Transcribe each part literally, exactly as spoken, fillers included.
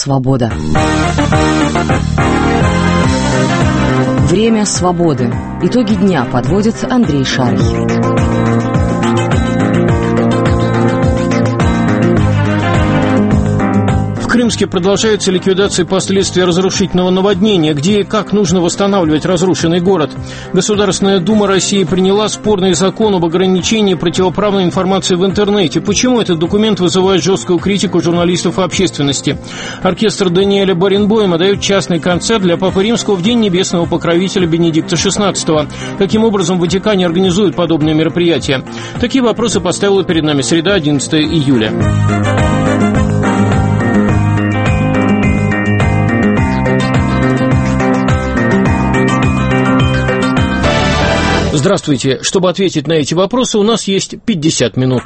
свобода. Время свободы. Итоги дня подводит Андрей Шарий. В Крымске продолжается ликвидация последствий разрушительного наводнения, где и как нужно восстанавливать разрушенный город. Государственная Дума России приняла спорный закон об ограничении противоправной информации в интернете. Почему этот документ вызывает жесткую критику журналистов и общественности? Оркестр Даниэля Баренбойма дает частный концерт для Папы Римского в День небесного покровителя Бенедикта шестнадцатого. Каким образом в Ватикане организуют подобные мероприятия? Такие вопросы поставила перед нами среда, одиннадцатого июля. Здравствуйте. Чтобы ответить на эти вопросы, у нас есть пятьдесят минут.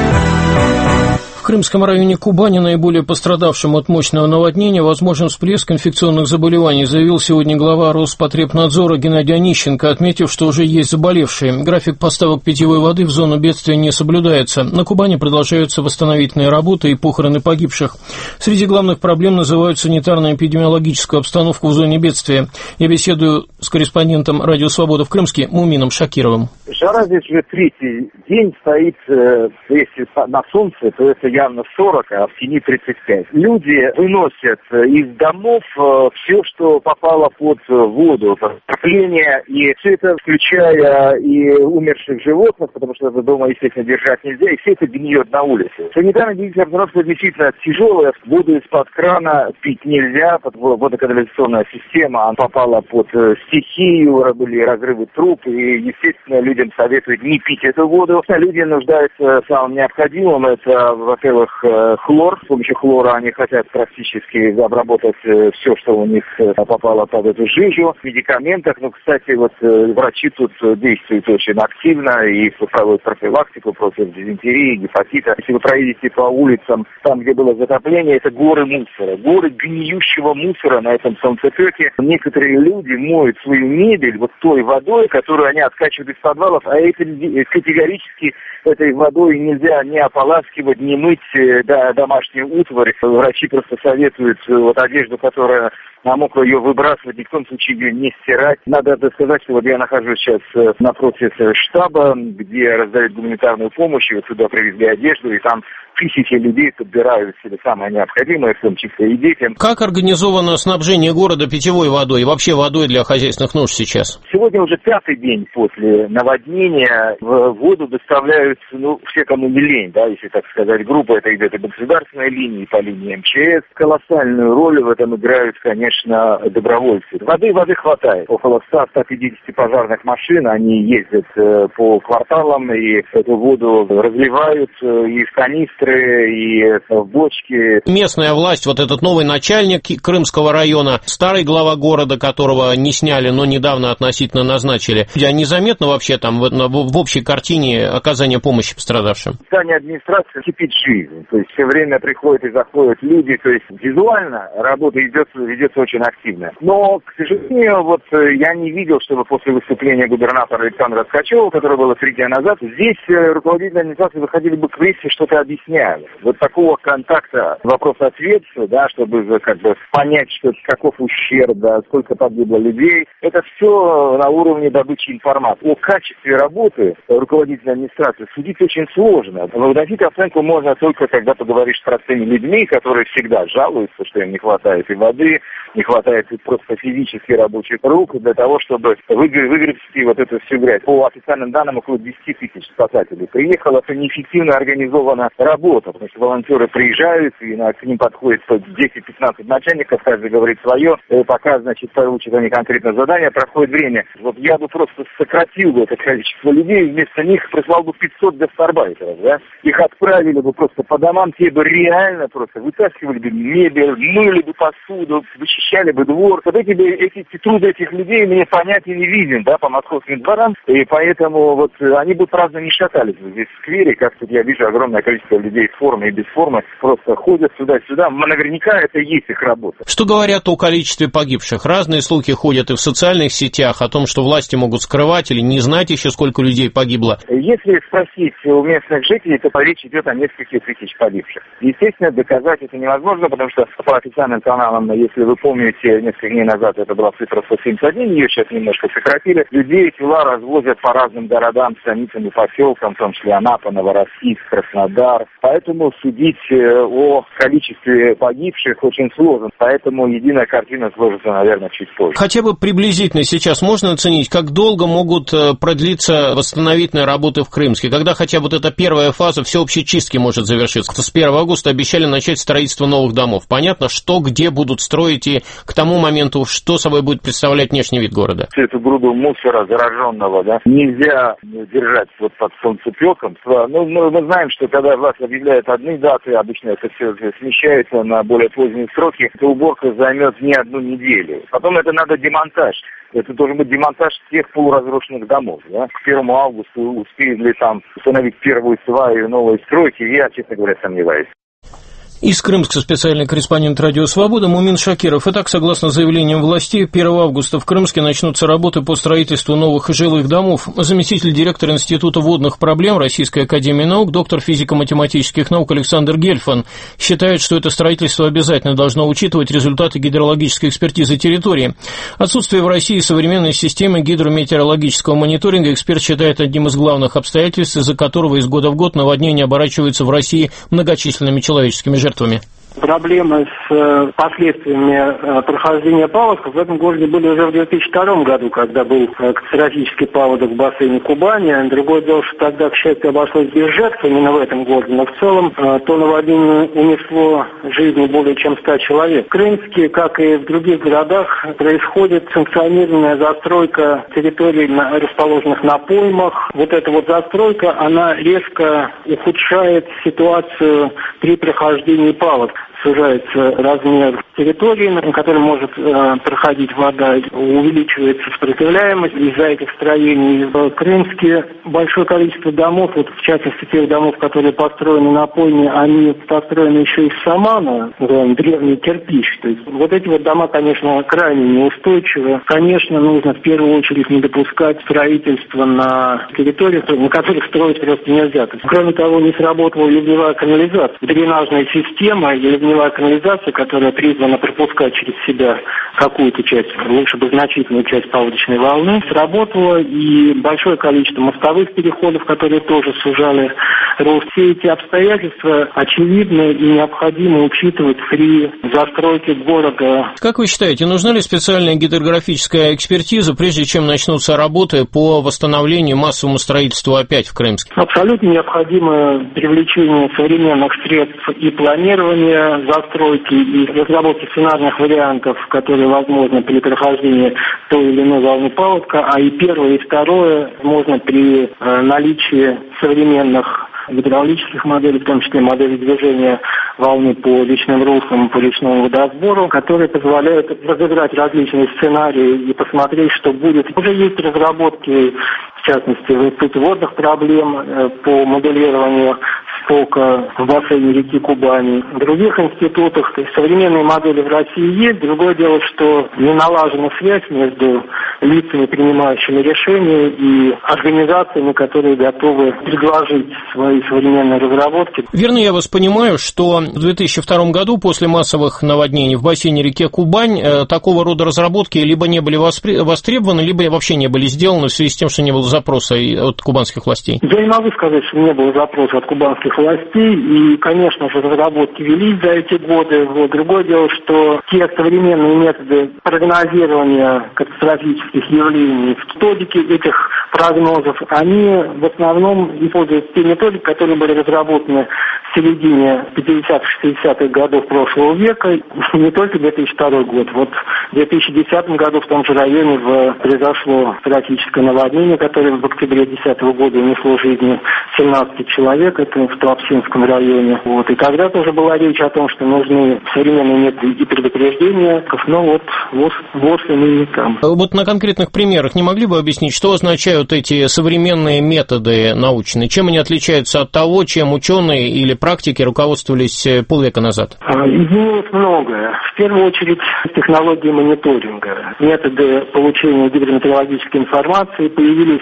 В Крымском районе Кубани, наиболее пострадавшем от мощного наводнения, возможен всплеск инфекционных заболеваний, заявил сегодня глава Роспотребнадзора Геннадий Онищенко, отметив, что уже есть заболевшие. График поставок питьевой воды в зону бедствия не соблюдается. На Кубани продолжаются восстановительные работы и похороны погибших. Среди главных проблем называют санитарно-эпидемиологическую обстановку в зоне бедствия. Я беседую с корреспондентом «Радио Свобода» в Крымске Мумином Шакировым. Жара здесь уже третий день стоит, если на солнце, то это явно сорок, а в тени тридцать пять. Люди выносят из домов все, что попало под воду, отопление, и все это, включая и умерших животных, потому что это дома, естественно, держать нельзя, и все это гниет на улице. Санитарно-гигиеническая обстановка действительно тяжелая, воду из-под крана пить нельзя, водоканализационная система, она попала под стихию, были разрывы труб, и, естественно, людям советуют не пить эту воду. Люди нуждаются в самом необходимом, это, во-первых, хлор. С помощью хлора они хотят практически обработать все, что у них попало под эту жижу. В медикаментах, ну, кстати, вот врачи тут действуют очень активно и проводят профилактику против дизентерии, гепатита. Если вы проедете по улицам, там, где было затопление, это горы мусора, горы гниющего мусора на этом солнцепеке. Некоторые люди моют свою мебель вот той водой, которую они откачивают из подвалов, а это категорически этой водой нельзя не ополаскивать, не мыть да, домашнюю утварь. Врачи просто советуют вот одежду, которая намокла, ее выбрасывать, ни в коем случае ее не стирать. Надо сказать, что вот я нахожусь сейчас напротив штаба, где раздают гуманитарную помощь, и вот сюда привезли одежду, и там тысячи людей подбирают себе самое необходимое, в том числе и детям. Как организовано снабжение города питьевой водой и вообще водой для хозяйственных нужд сейчас? Сегодня уже пятый день после наводнения. В воду доставляют, ну, все, кому не лень, да, если так сказать, грубо. Это идет и по государственной линии, и по линии эм че эс. Колоссальную роль в этом играют, конечно, добровольцы. Воды, воды хватает. Около ста-ста пятидесяти пожарных машин, они ездят э, по кварталам и эту воду разливают э, и в канистры, и в бочки. Местная власть, вот этот новый начальник Крымского района, старый глава города, которого не сняли, но недавно относительно назначили, они заметно вообще там в, в общей картине оказания помощи пострадавшим? В здании администрации кипит жизнь, то есть все время приходят и заходят люди, то есть визуально работа идет, ведется очень активно. Но, к сожалению, вот я не видел, чтобы после выступления губернатора Александра Ткачева, которое было три дня назад, здесь руководители администрации выходили бы к прессе, что-то объясняли. Вот такого контакта, вопрос-ответ, да, чтобы как бы понять, что каков ущерб, да, сколько погибло людей, это все на уровне добычи информации. О качестве работы руководителя администрации судить очень сложно. Выносить оценку можно только, когда поговоришь с простыми людьми, которые всегда жалуются, что им не хватает и воды, не хватает и просто физически рабочих рук для того, чтобы выгребсти вот эту всю грязь. По официальным данным, около десяти тысяч спасателей приехало. Это неэффективно организована работа, потому что волонтеры приезжают, и к ним подходит десять-пятнадцать начальников, каждый говорит свое, и пока, значит, получат они конкретное задание, проходит время. Вот я бы просто сократил бы это количество людей, вместо них прислал бы пятьсот гастарбайтеров, да? Их отправили бы просто по домам, те бы реально просто вытаскивали бы мебель, мыли бы посуду, вычищали расчищали бы двор. Вот эти, эти, эти труды этих людей мне понятен не виден, да, по московским дворам, и поэтому вот они бы праздно не шатались здесь в сквере, как тут я вижу огромное количество людей в форме и без формы, просто ходят сюда-сюда, наверняка это и есть их работа. Что говорят о количестве погибших? Разные слухи ходят и в социальных сетях о том, что власти могут скрывать или не знать еще, сколько людей погибло. Если спросить у местных жителей, то речь идет о нескольких тысяч погибших. Естественно, доказать это невозможно, потому что по официальным каналам, если вы помните, несколько дней назад это была цифра сто семьдесят один, ее сейчас немножко сократили. Людей тела развозят по разным городам, станицам и поселкам, в том числе Анапа, Новороссийск, Краснодар. Поэтому судить о количестве погибших очень сложно. Поэтому единая картина сложится, наверное, чуть позже. Хотя бы приблизительно сейчас можно оценить, как долго могут продлиться восстановительные работы в Крымске, когда хотя бы вот эта первая фаза всеобщей чистки может завершиться. С первого августа обещали начать строительство новых домов. Понятно, что где будут строить и к тому моменту, что собой будет представлять внешний вид города. Всю эту груду мусора зараженного, да, нельзя держать вот под солнцепеком. Ну, мы, мы знаем, что когда власть объявляет одни даты, обычно это все смещается на более поздние сроки, эта уборка займет не одну неделю. Потом это надо демонтаж. Это должен быть демонтаж всех полуразрушенных домов. Да? К первому августа успеют ли там установить первую сваю новой стройки, я, честно говоря, сомневаюсь. Из Крымска специальный корреспондент «Радио Свобода» Мумин Шакиров. Итак, согласно заявлениям властей, первого августа в Крымске начнутся работы по строительству новых жилых домов. Заместитель директора Института водных проблем Российской академии наук, доктор физико-математических наук Александр Гельфан считает, что это строительство обязательно должно учитывать результаты гидрологической экспертизы территории. Отсутствие в России современной системы гидрометеорологического мониторинга эксперт считает одним из главных обстоятельств, из-за которого из года в год наводнения оборачиваются в России многочисленными человеческими жертвами. жертвами. Проблемы с э, последствиями э, прохождения паводков в этом городе были уже в две тысячи втором году, когда был э, катастрофический паводок в бассейне Кубани. Другое дело, что тогда, к счастью, обошлось без жертв именно в этом городе, но в целом э, то наводнение унесло жизни более чем ста человек. В Крымске, как и в других городах, происходит санкционированная застройка территорий, расположенных на поймах. Вот эта вот застройка, она резко ухудшает ситуацию при прохождении паводка. Сужается размер территории, на которой может э, проходить вода, увеличивается сопротивляемость из-за этих строений. В Крымске большое количество домов, вот в частности тех домов, которые построены на пойме, они построены еще из самана, древний кирпич. То есть вот эти вот дома, конечно, крайне неустойчивы. Конечно, нужно в первую очередь не допускать строительства на территориях, на которых строить просто нельзя. То есть, кроме того, не сработала ливневая канализация. Дренажная система и ливневая канализация, которая призвана пропускать через себя какую-то часть, лучше бы значительную часть паводочной волны, сработала, и большое количество мостовых переходов, которые тоже сужали рост. Все эти обстоятельства очевидны и необходимо учитывать при застройке города. Как вы считаете, нужна ли специальная гидрографическая экспертиза, прежде чем начнутся работы по восстановлению массовому строительству опять в Крымске? Абсолютно необходимо привлечение современных средств и планирования застройки, и разработки сценарных вариантов, которые возможны при прохождении той или иной волны паводка, а и первое, и второе можно при э, наличии современных гидравлических моделей, в том числе модели движения волны по речным руслам, по речному водосбору, которые позволяют разыграть различные сценарии и посмотреть, что будет. Уже есть разработки, в частности, в Институте водных проблем э, по моделированию стока в бассейне реки Кубани. В других институтах, то есть современные модели в России есть. Другое дело, что не налажена связь между лицами, принимающими решения, и организациями, которые готовы предложить свои современные разработки. Верно я вас понимаю, что в две тысячи втором году после массовых наводнений в бассейне реки Кубань э, такого рода разработки либо не были воспри- востребованы, либо вообще не были сделаны в связи с тем, что не было запроса от кубанских властей? Я не могу сказать, что не было запроса от кубанских властей, и, конечно же, разработки велись за эти годы. Вот. Другое дело, что те современные методы прогнозирования катастрофических явлений, методики этих прогнозов, они в основном используют те методики, которые были разработаны в середине пятидесятых-шестидесятых годов прошлого века, не только две тысячи второй год. Вот в две тысячи десятом году в том же районе в, произошло трагическое наводнение, которое в октябре две тысячи десятого года унесло жизни семнадцати человек. Это Туапсинском районе. Вот. И тогда тоже была речь о том, что нужны современные методы и предупреждения, но вот ВОЗ, ВОЗ и ныне там. Вот на конкретных примерах не могли бы объяснить, что означают эти современные методы научные? Чем они отличаются от того, чем ученые или практики руководствовались полвека назад? Изменилось многое. В первую очередь технологии мониторинга, методы получения гидрометеорологической информации, появились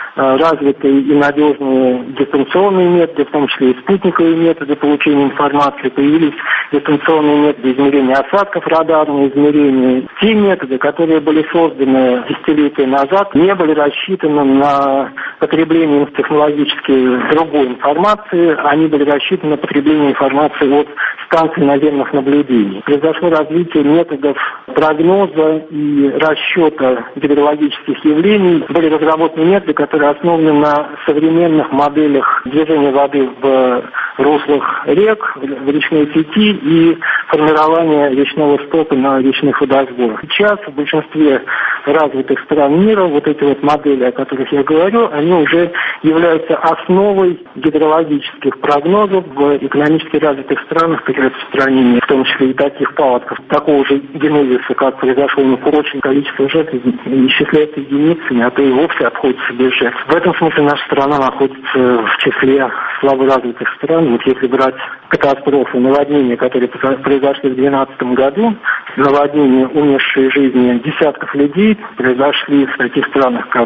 развитые и надежные дистанционные методы, в том числе и спутниковые методы получения информации, появились дистанционные методы измерения осадков, радарные измерения. Те методы, которые были созданы десятилетия назад, не были рассчитаны на потребление технологически другой информации, они были рассчитаны на потребление информации от станций наземных наблюдений. Произошло развитие методов прогноза и расчета гидрологических явлений. Были разработаны методы, которые основаны на современных моделях движения воды в руслах рек, в речной сети и формирования речного стока на речных водосборах. Сейчас в большинстве развитых стран мира вот эти вот модели, о которых я говорю, они уже являются основой гидрологических прогнозов в экономически развитых странах при распространении, в том числе и таких паводков, такого же генезиса, как произошло на Курочине, количество жертв исчисляется единицами, а то и вовсе обходится без жертв. В этом смысле наша страна находится в числе слаборазвитых стран. Вот если брать катастрофы, наводнения, которые произошли в две тысячи двенадцатом году, наводнения, унесшие жизни десятков людей, произошли в таких странах, как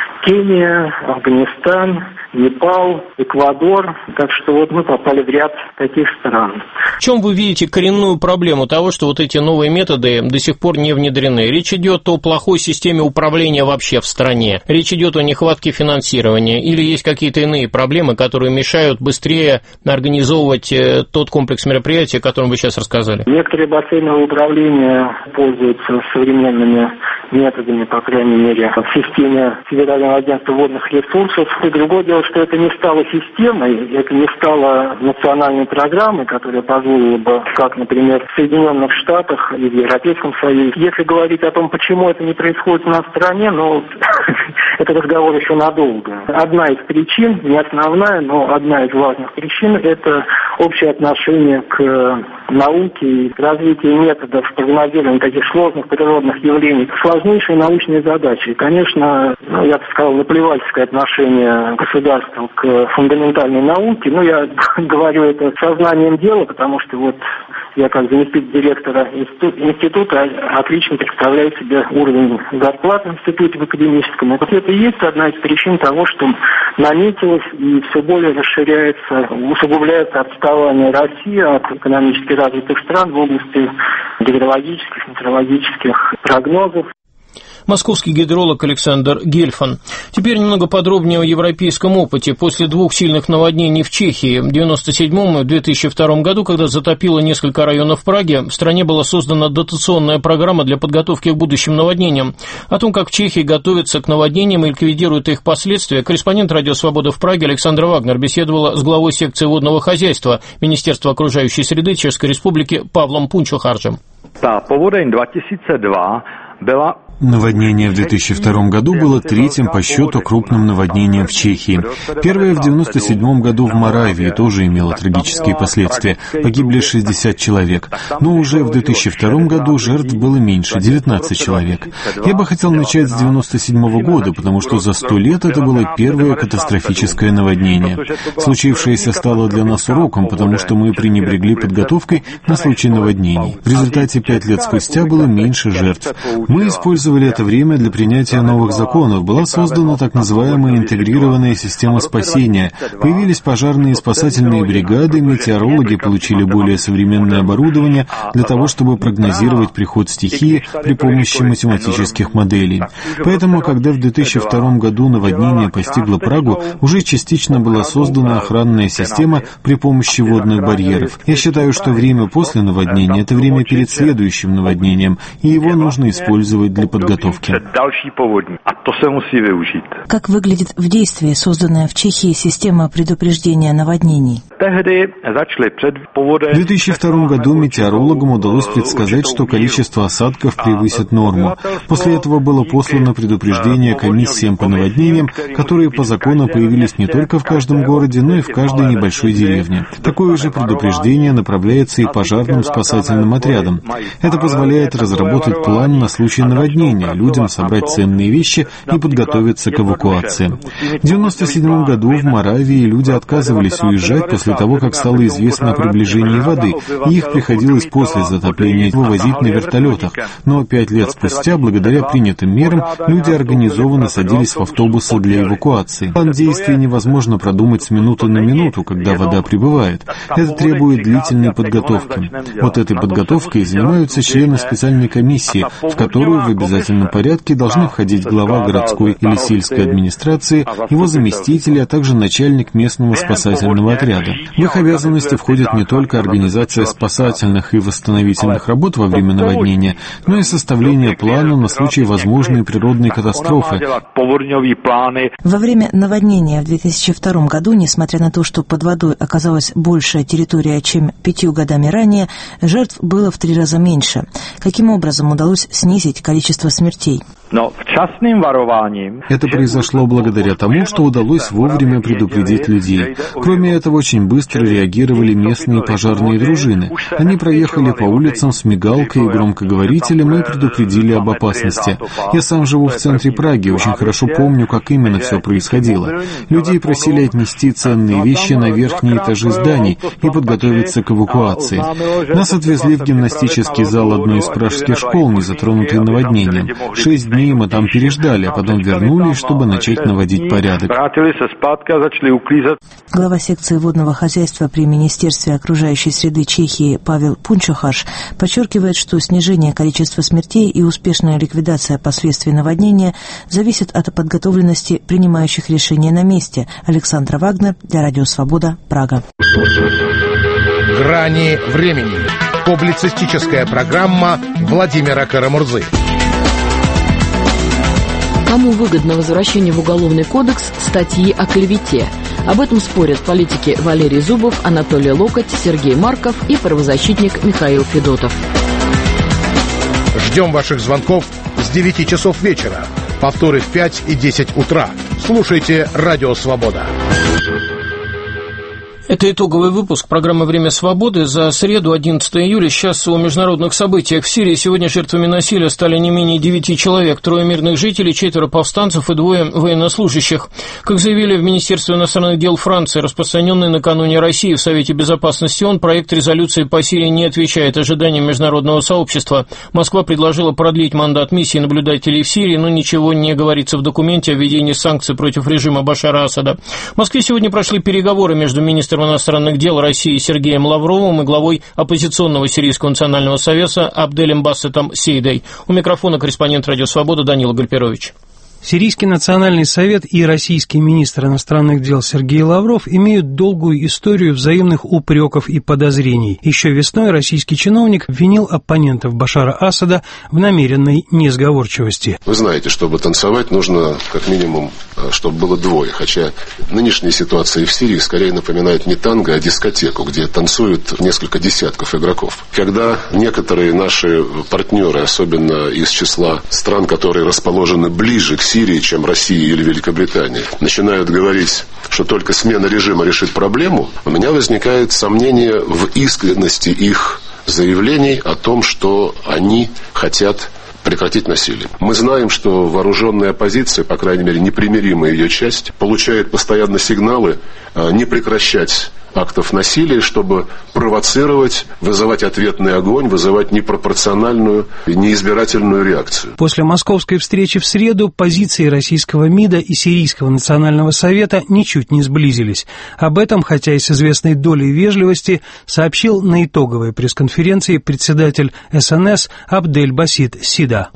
Кения, Афганистан, Непал, Эквадор. Так что вот мы попали в ряд таких стран. В чем вы видите коренную проблему того, что вот эти новые методы до сих пор не внедрены? Речь идет о плохой системе управления вообще в стране. Речь идет о нехватке финансирования. Или есть какие-то иные проблемы, которые мешают быстрее организовывать тот комплекс мероприятий, о котором вы сейчас рассказали? Некоторые бассейновые управления пользуются современными методами, по крайней мере, в системе Федерального агентства водных ресурсов. И другое дело, что это не стало системой, это не стало национальной программой, которая позволила бы, как, например, в Соединенных Штатах и в Европейском Союзе. Если говорить о том, почему это не происходит у нас в стране, ну, это разговор еще надолго. Одна из причин, не основная, но одна из важных причин, это общее отношение к науке и развитию методов прогнозирования таких сложных природных явлений. Сложнейшие научные задачи. И, конечно, ну, я бы сказал, наплевательское отношение государства к фундаментальной науке. Ну, я говорю это сознанием дела, потому что вот я как заместитель директора института отлично представляю себе уровень зарплат в институте в академическом. И вот это и есть одна из причин того, что наметилось и все более расширяется, усугубляется отставание России от экономически развитых стран в области гидрологических, метеорологических прогнозов. Московский гидролог Александр Гельфан. Теперь немного подробнее о европейском опыте. После двух сильных наводнений в Чехии в девяносто седьмом и две тысячи втором году, когда затопило несколько районов Праги, в стране была создана дотационная программа для подготовки к будущим наводнениям. О том, как в Чехии готовятся к наводнениям и ликвидируют их последствия, корреспондент «Радио Свобода» в Праге Александра Вагнер беседовала с главой секции водного хозяйства Министерства окружающей среды Чешской Республики Павлом Пунчухарджем. Та поводень две тысячи второго была... Наводнение в две тысячи втором году было третьим по счету крупным наводнением в Чехии. Первое в девяносто седьмом году в Моравии тоже имело трагические последствия. Погибли шестьдесят человек. Но уже в две тысячи втором году жертв было меньше, девятнадцать человек. Я бы хотел начать с девяносто седьмого года, потому что за сто лет это было первое катастрофическое наводнение. Случившееся стало для нас уроком, потому что мы пренебрегли подготовкой на случай наводнений. В результате пять лет спустя было меньше жертв. Мы использовали Использовали это время для принятия новых законов. Была создана так называемая интегрированная система спасения. Появились пожарные и спасательные бригады, метеорологи получили более современное оборудование для того, чтобы прогнозировать приход стихии при помощи математических моделей. Поэтому, когда в две тысячи втором году наводнение постигло Прагу, уже частично была создана охранная система при помощи водных барьеров. Я считаю, что время после наводнения – это время перед следующим наводнением, и его нужно использовать для подготовки. Как выглядит в действии созданная в Чехии система предупреждения наводнений? В две тысячи втором году метеорологам удалось предсказать, что количество осадков превысит норму. После этого было послано предупреждение комиссиям по наводнениям, которые по закону появились не только в каждом городе, но и в каждой небольшой деревне. Такое же предупреждение направляется и пожарным спасательным отрядам. Это позволяет разработать план на случай наводнения, людям собрать ценные вещи и подготовиться к эвакуации. В девяносто седьмом году в Моравии люди отказывались уезжать после того, как стало известно о приближении воды, и их приходилось после затопления вывозить на вертолетах. Но пять лет спустя, благодаря принятым мерам, люди организованно садились в автобусы для эвакуации. План действий невозможно продумать с минуты на минуту, когда вода прибывает. Это требует длительной подготовки. Вот этой подготовкой занимаются члены специальной комиссии, в которую в обязательном порядке должны входить глава городской или сельской администрации, его заместители, а также начальник местного спасательного отряда. В их обязанности входит не только организация спасательных и восстановительных работ во время наводнения, но и составление плана на случай возможной природной катастрофы. Во время наводнения в две тысячи втором году, несмотря на то, что под водой оказалась большая территория, чем пятью годами ранее, жертв было в три раза меньше. Каким образом удалось снизить количество смертей? Это произошло благодаря тому, что удалось вовремя предупредить людей. Кроме этого, очень быстро реагировали местные пожарные дружины. Они проехали по улицам с мигалкой и громкоговорителем и предупредили об опасности. Я сам живу в центре Праги, очень хорошо помню, как именно все происходило. Людей просили отнести ценные вещи на верхние этажи зданий и подготовиться к эвакуации. Нас отвезли в гимнастический зал одной из пражских школ, не затронутой наводнением. Шесть дней мы там переждали, а потом вернулись, чтобы начать наводить порядок. Глава секции водного хозяйства при Министерстве окружающей среды Чехии Павел Пунчохаш подчеркивает, что снижение количества смертей и успешная ликвидация последствий наводнения зависит от подготовленности принимающих решения на месте. Александра Вагнер для Радио Свобода, Прага. Грани времени. Публицистическая программа Владимира Карамурзы. Кому выгодно возвращение в Уголовный кодекс статьи о клевете? Об этом спорят политики Валерий Зубов, Анатолий Локоть, Сергей Марков и правозащитник Михаил Федотов. Ждем ваших звонков с девяти часов вечера. Повторы в пять и десять утра. Слушайте Радио Свобода. Это итоговый выпуск программы «Время свободы» за среду, одиннадцатого июля. Сейчас о международных событиях. В Сирии сегодня жертвами насилия стали не менее девяти человек. Трое мирных жителей, четверо повстанцев и двое военнослужащих. Как заявили в Министерстве иностранных дел Франции, распространенный накануне России в Совете Безопасности ООН, проект резолюции по Сирии не отвечает ожиданиям международного сообщества. Москва предложила продлить мандат миссии наблюдателей в Сирии, но ничего не говорится в документе о введении санкций против режима Башара Асада. В Москве сегодня прошли переговоры между министром иностранных дел России Сергеем Лавровым и главой оппозиционного Сирийского национального совета Абделем Бассетом Сейдой. У микрофона корреспондент Радио Свобода Данила Гальперович. Сирийский национальный совет и российский министр иностранных дел Сергей Лавров имеют долгую историю взаимных упреков и подозрений. Еще весной российский чиновник обвинил оппонентов Башара Асада в намеренной несговорчивости. Вы знаете, чтобы танцевать, нужно как минимум, чтобы было двое. Хотя нынешняя ситуация в Сирии скорее напоминает не танго, а дискотеку, где танцуют несколько десятков игроков. Когда некоторые наши партнеры, особенно из числа стран, которые расположены ближе к Сирии, Сирии, чем Россия или Великобритания, начинают говорить, что только смена режима решит проблему, у меня возникает сомнение в искренности их заявлений о том, что они хотят прекратить насилие. Мы знаем, что вооруженная оппозиция, по крайней мере, непримиримая ее часть, получает постоянно сигналы не прекращать актов насилия, чтобы провоцировать, вызывать ответный огонь, вызывать непропорциональную и неизбирательную реакцию. После московской встречи в среду позиции российского МИДа и Сирийского национального совета ничуть не сблизились. Об этом, хотя и с известной долей вежливости, сообщил на итоговой пресс-конференции председатель СНС Абдель Басит Сида.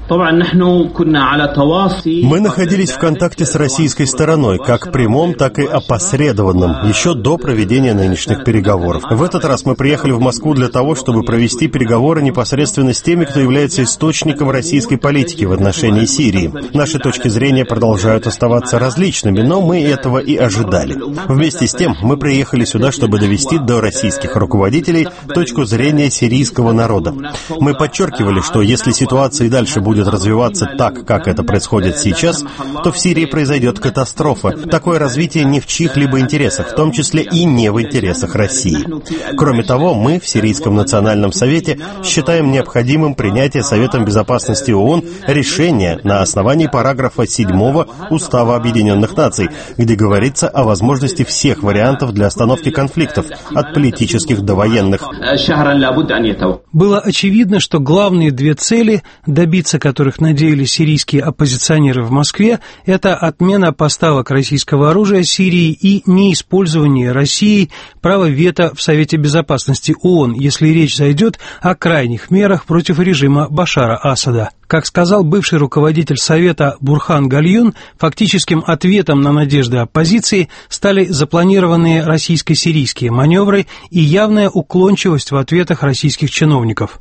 Мы находились в контакте с российской стороной, как прямом, так и опосредованном, еще до проведения на нынешних переговоров. В этот раз мы приехали в Москву для того, чтобы провести переговоры непосредственно с теми, кто является источником российской политики в отношении Сирии. Наши точки зрения продолжают оставаться различными, но мы этого и ожидали. Вместе с тем, мы приехали сюда, чтобы довести до российских руководителей точку зрения сирийского народа. Мы подчеркивали, что если ситуация и дальше будет развиваться так, как это происходит сейчас, то в Сирии произойдет катастрофа. Такое развитие не в чьих-либо интересах, в том числе и не в интересах России. Кроме того, мы в Сирийском национальном совете считаем необходимым принятие Советом безопасности ООН решения на основании параграфа седьмого Устава Объединенных Наций, где говорится о возможности всех вариантов для остановки конфликтов, от политических до военных. Было очевидно, что главные две цели, добиться которых надеялись сирийские оппозиционеры в Москве, это отмена поставок российского оружия Сирии и неиспользование Россией права вето в Совете Безопасности ООН, если речь зайдет о крайних мерах против режима Башара Асада. Как сказал бывший руководитель Совета Бурхан Гальюн, фактическим ответом на надежды оппозиции стали запланированные российско-сирийские маневры и явная уклончивость в ответах российских чиновников.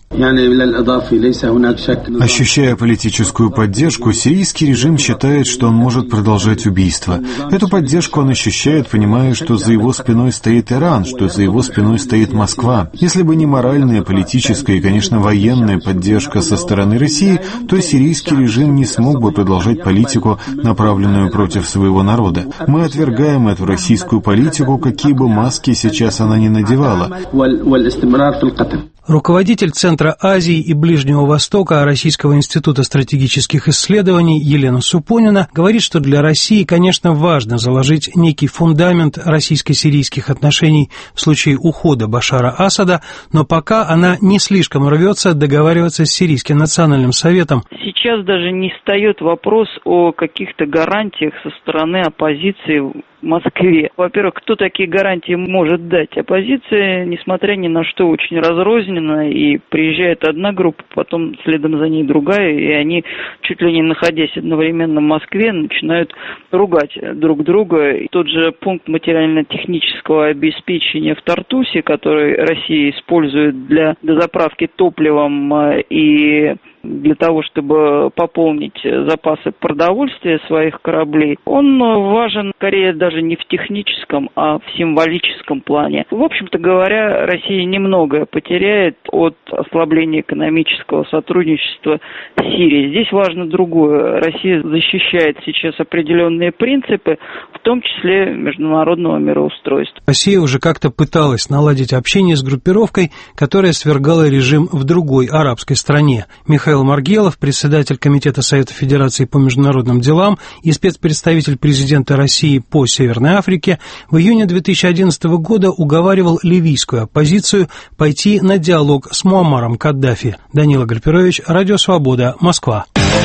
Ощущая политическую поддержку, сирийский режим считает, что он может продолжать убийства. Эту поддержку он ощущает, понимая, что за его спиной стоит Иран, что за его спиной стоит Москва. Если бы не моральная, политическая и, конечно, военная поддержка со стороны России, то сирийский режим не смог бы продолжать политику, направленную против своего народа. Мы отвергаем эту российскую политику, какие бы маски сейчас она ни надевала. Руководитель Центра Азии и Ближнего Востока Российского института стратегических исследований Елена Супонина говорит, что для России, конечно, важно заложить некий фундамент российско-сирийских отношений в случае ухода Башара Асада, но пока она не слишком рвется договариваться с Сирийским национальным советом. Сейчас даже не встает вопрос о каких-то гарантиях со стороны оппозиции в Москве. Во-первых, кто такие гарантии может дать? Оппозиция, несмотря ни на что, очень разрознена, и приезжает одна группа, потом следом за ней другая, и они, чуть ли не находясь одновременно в Москве, начинают ругать друг друга. И тот же пункт материально-технического обеспечения в Тартусе, который Россия использует для дозаправки топливом и для того, чтобы пополнить запасы продовольствия своих кораблей, он важен скорее даже не в техническом, а в символическом плане. В общем-то говоря, Россия немногое потеряет от ослабления экономического сотрудничества с Сирией. Здесь важно другое. Россия защищает сейчас определенные принципы, в том числе международного мироустройства. Россия уже как-то пыталась наладить общение с группировкой, которая свергала режим в другой арабской стране. Михаил Маргелов, председатель Комитета Совета Федерации по международным делам и спецпредставитель президента России по Северной Африке, в июне две тысячи одиннадцатого года уговаривал ливийскую оппозицию пойти на диалог с Муаммаром Каддафи. Данила Гальперович, Радио Свобода, Москва.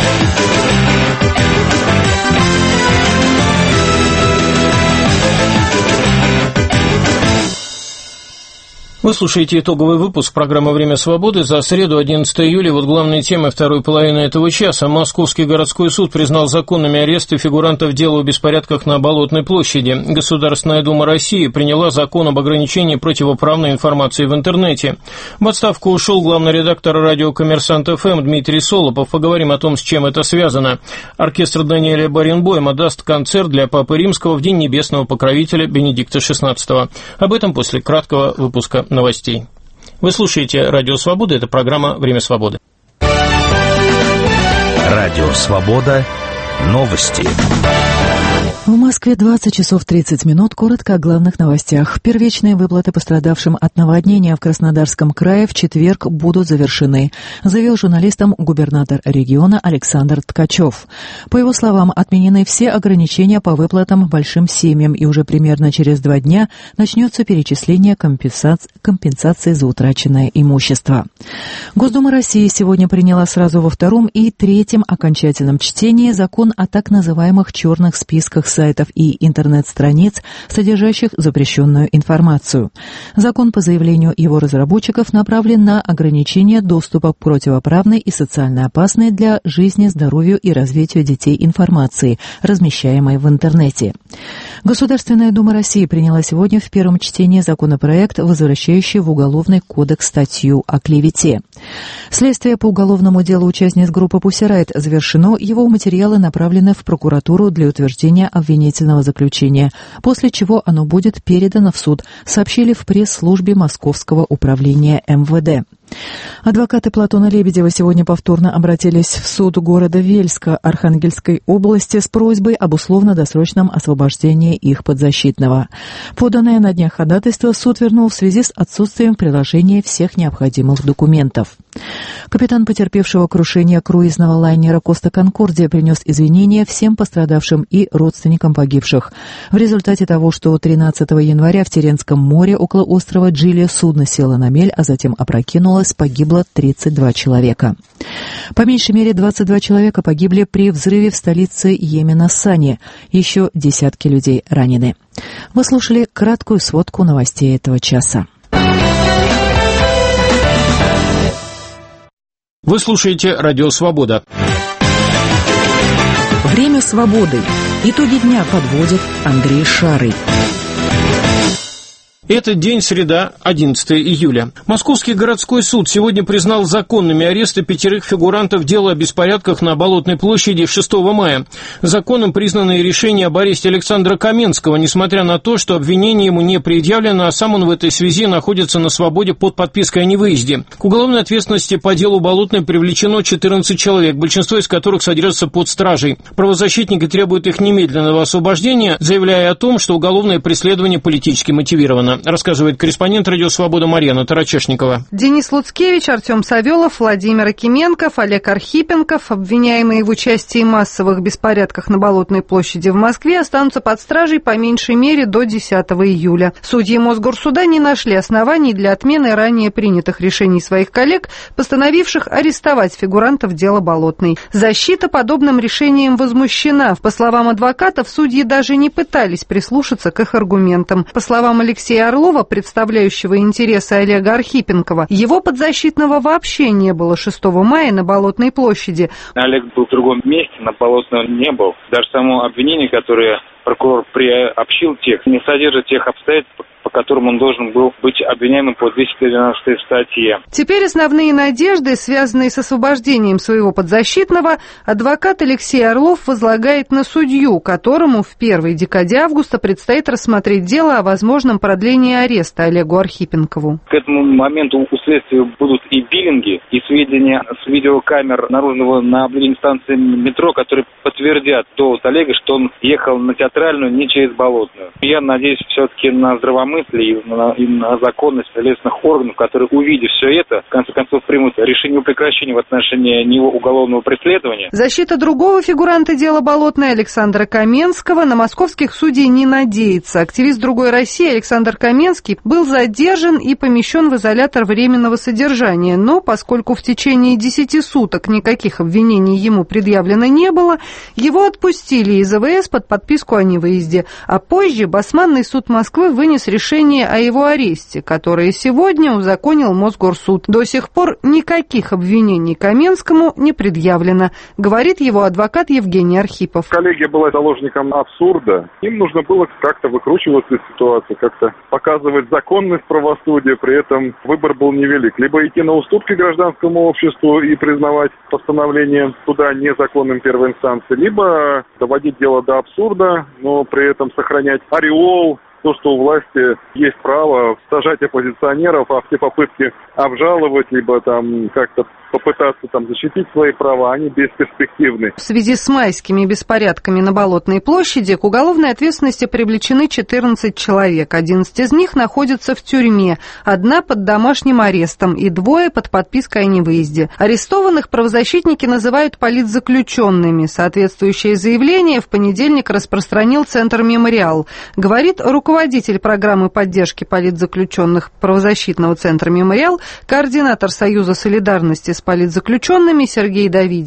Вы слушаете итоговый выпуск программы «Время свободы» за среду, одиннадцатого июля. Вот главные темы второй половины этого часа. Московский городской суд признал законными аресты фигурантов дела о беспорядках на Болотной площади. Государственная дума России приняла закон об ограничении противоправной информации в интернете. В отставку ушел главный редактор радио «Коммерсант ФМ» Дмитрий Солопов. Поговорим о том, с чем это связано. Оркестр Даниэля Баренбойма даст концерт для Папы Римского в День небесного покровителя Бенедикта шестнадцатого. Об этом после краткого выпуска новостей. Вы слушаете Радио Свобода, это программа «Время свободы». Радио Свобода. Новости. В Москве двадцать часов тридцать минут. Коротко о главных новостях. Первичные выплаты пострадавшим от наводнения в Краснодарском крае в четверг будут завершены, заявил журналистам губернатор региона Александр Ткачев. По его словам, отменены все ограничения по выплатам большим семьям, и уже примерно через два дня начнется перечисление компенсаций, компенсации за утраченное имущество. Госдума России сегодня приняла сразу во втором и третьем окончательном чтении закон о так называемых черных списках сайтов и интернет-страниц, содержащих запрещенную информацию. Закон, по заявлению его разработчиков, направлен на ограничение доступа к противоправной и социально опасной для жизни, здоровью и развитию детей информации, размещаемой в интернете. Государственная Дума России приняла сегодня в первом чтении законопроект, возвращающий в Уголовный кодекс статью о клевете. Следствие по уголовному делу участниц группы «Пусси Райт» завершено, его материалы направлены в прокуратуру для утверждения обвинительного заключения, после чего оно будет передано в суд, сообщили в пресс-службе Московского управления эм вэ дэ. Адвокаты Платона Лебедева сегодня повторно обратились в суд города Вельска Архангельской области с просьбой об условно-досрочном освобождении их подзащитного. Поданное на днях ходатайство суд вернул в связи с отсутствием приложения всех необходимых документов. Капитан потерпевшего крушение круизного лайнера «Коста Конкордия» принес извинения всем пострадавшим и родственникам погибших. В результате того, что тринадцатого января в Теренском море около острова Джилья судно село на мель, а затем опрокинулось, погибло тридцать два человека. По меньшей мере двадцать два человека погибли при взрыве в столице Йемена Сане. Еще десятки людей ранены. Вы слушали краткую сводку новостей этого часа. Вы слушаете «Радио Свобода». Время свободы. Итоги дня подводит Андрей Шарый. Это день среда, одиннадцатого июля. Московский городской суд сегодня признал законными аресты пятерых фигурантов дела о беспорядках на Болотной площади шестого мая. Законом признано и решение об аресте Александра Каменского, несмотря на то, что обвинение ему не предъявлено, а сам он в этой связи находится на свободе под подпиской о невыезде. К уголовной ответственности по делу Болотной привлечено четырнадцать человек, большинство из которых содержатся под стражей. Правозащитники требуют их немедленного освобождения, заявляя о том, что уголовное преследование политически мотивировано. Рассказывает корреспондент «Радио Свобода» Марьяна Тарачешникова. Денис Луцкевич, Артем Савелов, Владимир Акименков, Олег Архипенков, обвиняемые в участии в массовых беспорядках на Болотной площади в Москве, останутся под стражей по меньшей мере до десятого июля. Судьи Мосгорсуда не нашли оснований для отмены ранее принятых решений своих коллег, постановивших арестовать фигурантов дела Болотной. Защита подобным решением возмущена. По словам адвокатов, судьи даже не пытались прислушаться к их аргументам. По словам Алексея Орлова, представляющего интересы Олега Архипенкова, его подзащитного вообще не было шестого мая на Болотной площади. Олег был в другом месте, на Болотной не был. Даже само обвинение, которое прокурор приобщил тех, не содержит тех обстоятельств, по которым он должен был быть обвиняемым по двести двенадцатой статье. Теперь основные надежды, связанные с освобождением своего подзащитного, адвокат Алексей Орлов возлагает на судью, которому в первой декаде августа предстоит рассмотреть дело о возможном продлении ареста Олегу Архипенкову. К этому моменту у следствия будут и биллинги, и сведения с видеокамер наружного наблюдения станции метро, которые подтвердят довод Олега, что он ехал на Театральную не через Болотную. Я надеюсь все-таки на здравомыслие и на, и на законность следственных органов, которые, увидев все это, в конце концов примут решение о прекращении в отношении него уголовного преследования. Защита другого фигуранта дела Болотной, Александра Каменского, на московских судей не надеется. Активист «Другой России» Александр Каменский был задержан и помещен в изолятор временного содержания, но поскольку в течение десяти суток никаких обвинений ему предъявлено не было, его отпустили из ЭВС под подписку о невыезде, а позже Басманный суд Москвы вынес решение решение о его аресте, которое сегодня узаконил Мосгорсуд. До сих пор никаких обвинений Каменскому не предъявлено, говорит его адвокат Евгений Архипов. Коллегия была заложником абсурда. Им нужно было как-то выкручиваться из ситуации, как-то показывать законность правосудия, при этом выбор был невелик. Либо идти на уступки гражданскому обществу и признавать постановление суда незаконным первой инстанции, либо доводить дело до абсурда, но при этом сохранять ореол, то, что у власти есть право сажать оппозиционеров, а все попытки обжаловать, либо там как-то попытаться там защитить свои права, они бесперспективны. В связи с майскими беспорядками на Болотной площади к уголовной ответственности привлечены четырнадцать человек. одиннадцать из них находятся в тюрьме, одна под домашним арестом и двое под подпиской о невыезде. Арестованных правозащитники называют политзаключенными. Соответствующее заявление в понедельник распространил Центр «Мемориал». Говорит руководитель программы поддержки политзаключенных правозащитного Центра «Мемориал», координатор Союза солидарности с политзаключенными Сергей Давидис.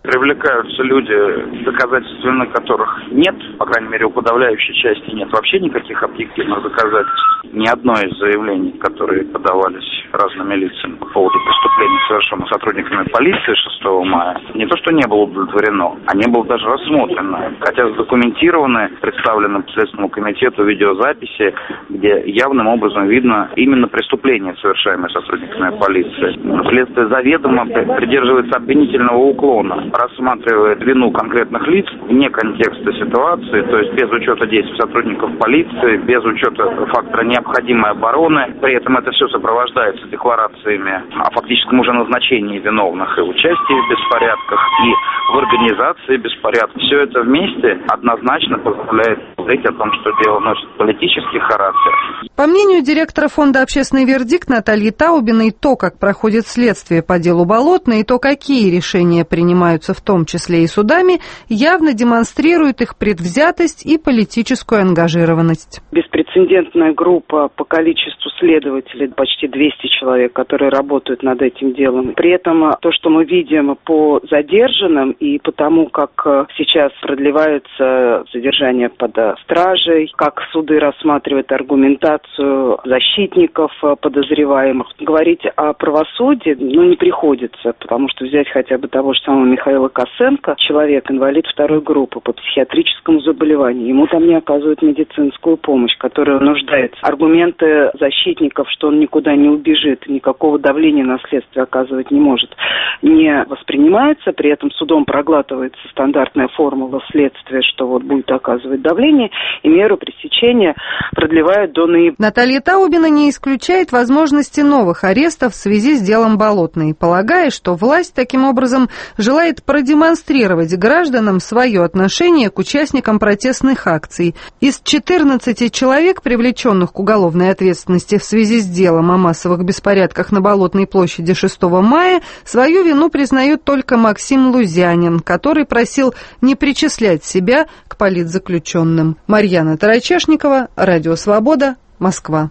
Привлекаются люди, доказательств вины которых нет, по крайней мере, у подавляющей части нет вообще никаких объективных доказательств. Ни одно из заявлений, которые подавались разными лицами по поводу преступлений, совершенных сотрудниками полиции шестого мая, не то что не было удовлетворено, а не было даже рассмотрено. Хотя задокументированы, представлены Следственному комитету видеозаписи, где явным образом видно именно преступления, совершаемые сотрудниками полиции. Следствие заведомо придерживается обвинительного уклона, рассматривает вину конкретных лиц вне контекста ситуации, то есть без учета действий сотрудников полиции, без учета фактора необходимой обороны. При этом это все сопровождается декларациями о фактическом уже назначении виновных и участии в беспорядках, и в организации беспорядков. Все это вместе однозначно позволяет говорить о том, что дело носит политический характер. По мнению директора фонда «Общественный вердикт» Натальи Таубиной, то, как проходит следствие по делу Болотной, и то, какие решения принимаются в том числе и судами, явно демонстрирует их предвзятость и политическую ангажированность. Беспрецедентная группа по количеству следователей, почти двести человек, которые работают над этим делом. При этом то, что мы видим по задержанным и по тому, как сейчас продлевается задержание под стражей, как суды рассматривают аргументацию защитников подозреваемых, говорить о правосудии ну, не приходится, потому что взять хотя бы того же самого Михаила Косенко, человек, инвалид второй группы по психиатрическому заболеванию, ему там не оказывают медицинскую помощь, которая нуждается. Аргументы защитников, что он никуда не убежит, никакого давления на следствие оказывать не может, не воспринимается, при этом судом проглатывается стандартная формула следствия, что вот будет оказывать давление, и меру пресечения продлевают до ноября. Наталья Таубина не исключает возможности новых арестов в связи с делом Болотной, полагая, что власть таким образом желает продемонстрировать гражданам свое отношение к участникам протестных акций. Из четырнадцати человек, привлеченных к уголовной ответственности в связи с делом о массовых беспорядках на Болотной площади шестого мая, свою вину признает только Максим Лузянин, который просил не причислять себя к политзаключенным. Марьяна Тарачешникова, Радио Свобода, Москва.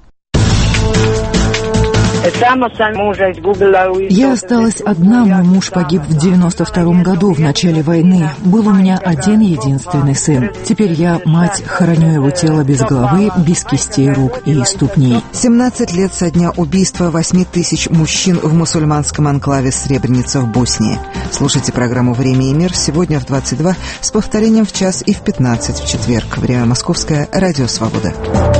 Я осталась одна, мой муж погиб в девяносто втором году, в начале войны. Был у меня один единственный сын. Теперь я, мать, хороню его тело без головы, без кистей рук и ступней. семнадцать лет со дня убийства восьми тысяч мужчин в мусульманском анклаве Сребреница в Боснии. Слушайте программу «Время и мир» сегодня в двадцать два с повторением в час и в пятнадцать в четверг. Время московское, Радио Свобода.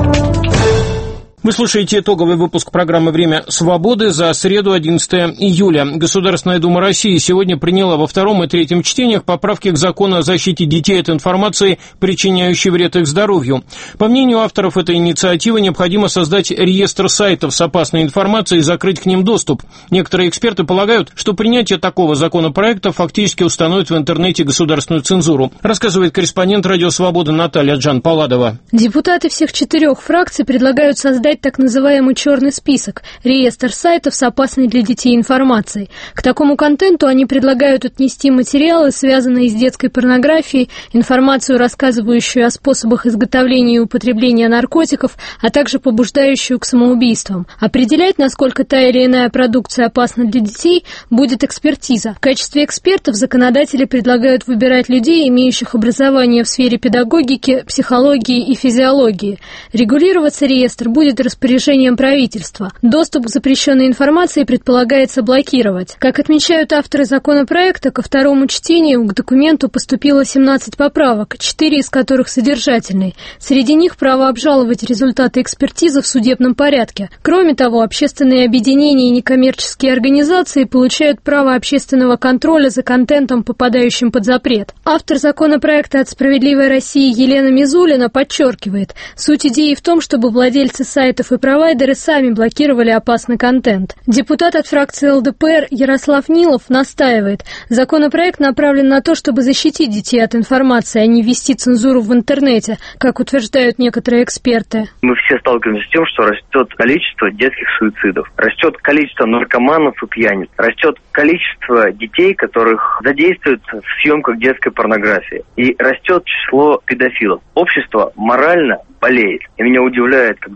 Вы слушаете итоговый выпуск программы «Время свободы» за среду, одиннадцатое июля. Государственная Дума России сегодня приняла во втором и третьем чтениях поправки к закону о защите детей от информации, причиняющей вред их здоровью. По мнению авторов этой инициативы, необходимо создать реестр сайтов с опасной информацией и закрыть к ним доступ. Некоторые эксперты полагают, что принятие такого законопроекта фактически установит в интернете государственную цензуру. Рассказывает корреспондент «Радио Свобода» Наталья Джан-Паладова. Депутаты всех четырех фракций предлагают создать так называемый черный список – реестр сайтов с опасной для детей информацией. К такому контенту они предлагают отнести материалы, связанные с детской порнографией, информацию, рассказывающую о способах изготовления и употребления наркотиков, а также побуждающую к самоубийствам. Определять, насколько та или иная продукция опасна для детей, будет экспертиза. В качестве экспертов законодатели предлагают выбирать людей, имеющих образование в сфере педагогики, психологии и физиологии. Регулироваться реестр будет распоряжением правительства. Доступ к запрещенной информации предполагается блокировать. Как отмечают авторы законопроекта, ко второму чтению к документу поступило семнадцать поправок, четыре из которых содержательные. Среди них право обжаловать результаты экспертизы в судебном порядке. Кроме того, общественные объединения и некоммерческие организации получают право общественного контроля за контентом, попадающим под запрет. Автор законопроекта от «Справедливой России» Елена Мизулина подчеркивает, суть идеи в том, чтобы владельцы сайтов и провайдеры сами блокировали опасный контент. Депутат от фракции эл дэ пэ эр Ярослав Нилов настаивает, законопроект направлен на то, чтобы защитить детей от информации, а не ввести цензуру в интернете, как утверждают некоторые эксперты. Мы все сталкиваемся с тем, что растет количество детских суицидов, растет количество наркоманов и пьяниц, растет количество детей, которых задействуют в съемках детской порнографии, и растет число педофилов. Общество морально болеет. И меня удивляет, когда начинают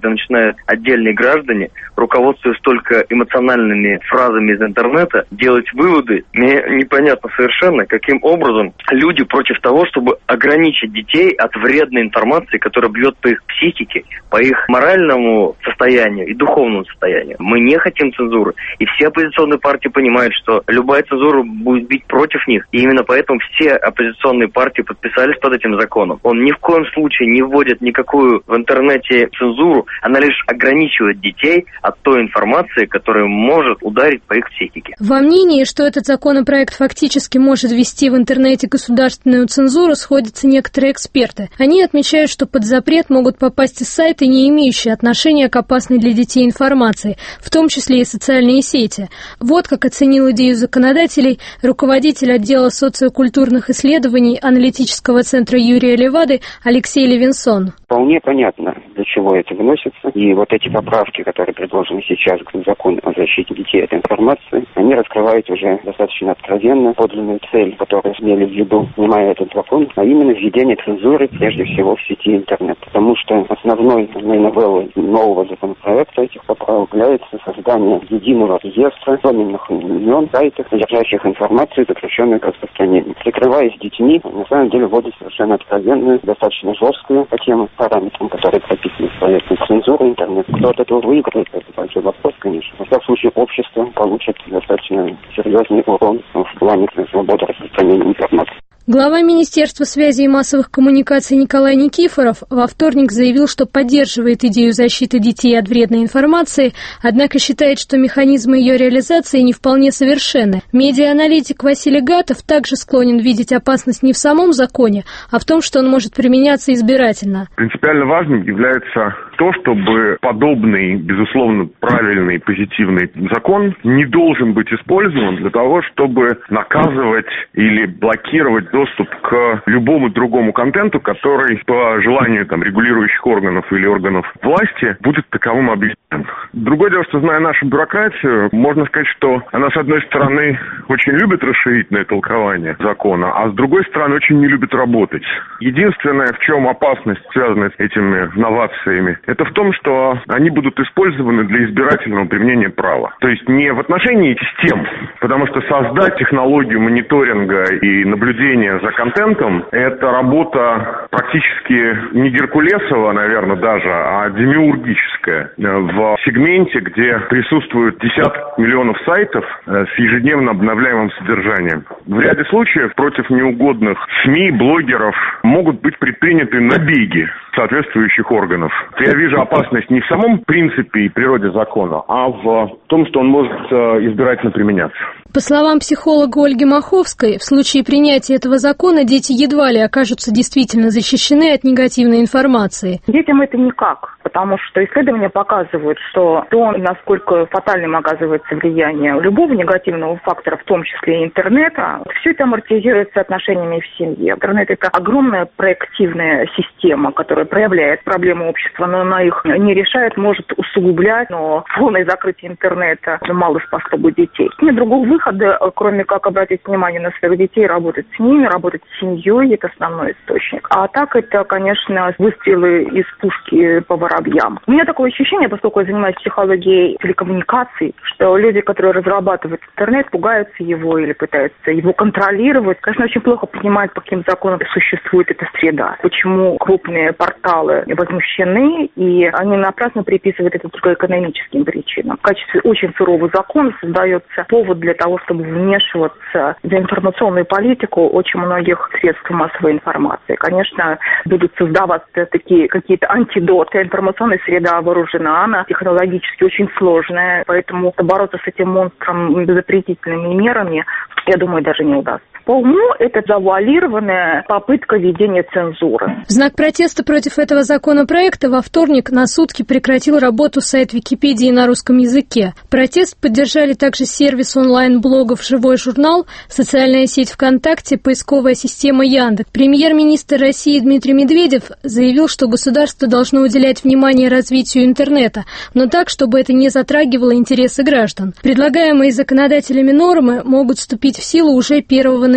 начинают отдельные граждане, руководствуясь только эмоциональными фразами из интернета, делать выводы. Мне непонятно совершенно, каким образом люди против того, чтобы ограничить детей от вредной информации, которая бьет по их психике, по их моральному состоянию и духовному состоянию. Мы не хотим цензуры. И все оппозиционные партии понимают, что любая цензура будет бить против них. И именно поэтому все оппозиционные партии подписались под этим законом. Он ни в коем случае не вводит никакую в интернете цензуру, она лишь ограничивает детей от той информации, которая может ударить по их психике. Во мнении, что этот законопроект фактически может ввести в интернете государственную цензуру, сходятся некоторые эксперты. Они отмечают, что под запрет могут попасть и сайты, не имеющие отношения к опасной для детей информации, в том числе и социальные сети. Вот как оценил идею законодателей руководитель отдела социокультурных исследований аналитического центра Юрия Левады Алексей Левинсон. Вполне понятно, для чего это выносится. И вот эти поправки, которые предложены сейчас к закону о защите детей от информации, они раскрывают уже достаточно откровенно подлинную цель, которую имели в виду, принимая этот закон, а именно введение цензуры, прежде всего, в сети интернет. Потому что основной новеллой нового законопроекта этих поправок является создание единого реестра доменных имен сайтов, содержащих информацию, запрещенную к распространению. Прикрываясь детьми, на самом деле вводит совершенно откровенную, достаточно жесткую по тем параметрам, которые прописаны в проекте цензуры интернета. Кто от этого выиграет, это большой вопрос, конечно. В любом случае, общество получит достаточно серьезный урон в плане свободы распространения информации. Глава Министерства связи и массовых коммуникаций Николай Никифоров во вторник заявил, что поддерживает идею защиты детей от вредной информации, однако считает, что механизмы ее реализации не вполне совершенны. Медиааналитик Василий Гатов также склонен видеть опасность не в самом законе, а в том, что он может применяться избирательно. Принципиально важным является то, чтобы подобный, безусловно, правильный, позитивный закон не должен быть использован для того, чтобы наказывать или блокировать доступ к любому другому контенту, который по желанию там, регулирующих органов или органов власти будет таковым объявлен. Другое дело, что, зная нашу бюрократию, можно сказать, что она, с одной стороны, очень любит расширительное толкование закона, а с другой стороны, очень не любит работать. Единственное, в чем опасность, связанная с этими новациями, это в том, что они будут использованы для избирательного применения права. То есть не в отношении систем, потому что создать технологию мониторинга и наблюдения за контентом – это работа практически не Геркулесова, наверное, даже, а демиургическая. В сегменте, где присутствуют десятки миллионов сайтов с ежедневно обновляемым содержанием. В ряде случаев против неугодных СМИ, блогеров могут быть предприняты набеги соответствующих органов. Я вижу опасность не в самом принципе и природе закона, а в том, что он может избирательно применяться. По словам психолога Ольги Маховской, в случае принятия этого закона дети едва ли окажутся действительно защищены от негативной информации. Детям это никак, потому что исследования показывают, что то, насколько фатальным оказывается влияние любого негативного фактора, в том числе и интернета, все это амортизируется отношениями в семье. Интернет – это огромная проективная система, которая проявляет проблемы общества, но она их не решает, может усугублять, но полное закрытие интернета мало способствует детей. Нет другого выхода, кроме как обратить внимание на своих детей, работать с ними, работать с семьей, это основной источник. А так это, конечно, выстрелы из пушки по воробьям. У меня такое ощущение, поскольку я занимаюсь психологией телекоммуникаций, что люди, которые разрабатывают интернет, пугаются его или пытаются его контролировать. Конечно, очень плохо понимают, по каким законам существует эта среда. Почему крупные порталы возмущены, и они напрасно приписывают это только экономическим причинам. В качестве очень сурового закона создается повод для того, чтобы вмешиваться в информационную политику очень многих средств массовой информации. Конечно, будут создаваться такие какие-то антидоты. Информационная среда вооружена, она технологически очень сложная, поэтому бороться с этим монстром запретительными мерами, я думаю, даже не удастся. По уму это завуалированная попытка введения цензуры. В знак протеста против этого законопроекта во вторник на сутки прекратил работу сайт Википедии на русском языке. Протест поддержали также сервис онлайн-блогов «Живой журнал», социальная сеть ВКонтакте, поисковая система Яндекс. Премьер-министр России Дмитрий Медведев заявил, что государство должно уделять внимание развитию интернета, но так, чтобы это не затрагивало интересы граждан. Предлагаемые законодателями нормы могут вступить в силу уже первого ноября.